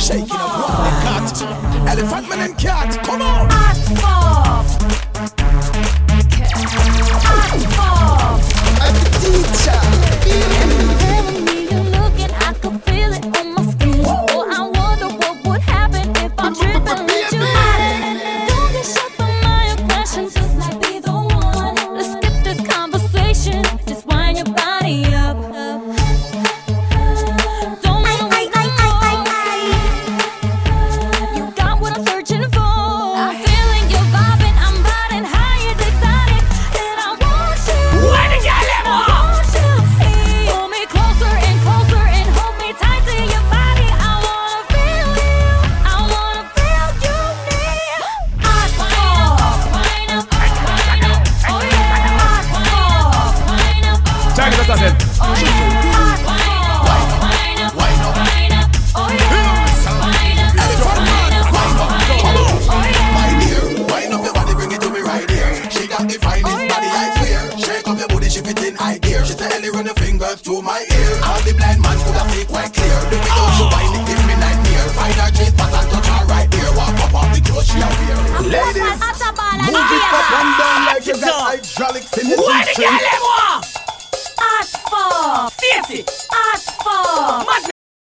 Shaking up one cat. Elephant man and cat. Come on. I'm the teacher. Telling me you're looking, I can feel it on my skin. Oh, I wonder what would happen if I trip and let you in. Don't get shocked by my aggression, just like be the one. Let's skip this conversation, just wind your body up. Don't wanna wait no more. You got what I'm searching for. I'm feeling your vibing, I'm riding high and excited, and I want you. Where the girl at? Pull me closer and closer and hold me tight to your body. I wanna feel you. I wanna feel you near. Wind up, wind up. Oh yeah. Wind up. Check it out, Oh yeah. Wind up, wind up. Oh yeah. Wind up, wind up. Oh yeah. My dear, wind up your body, bring it to me right here. She got the finest body, I swear. Shake up your booty, she fit in high gear. She say, Ellie, run your fingers through my ear. All the blind man could have fake quite clear. Do it out, so wind it, give me nightmare. Find her chase pass and touch her right there. Walk up on the clothes she a wear. Ladies, move it up and down like you got hydraulics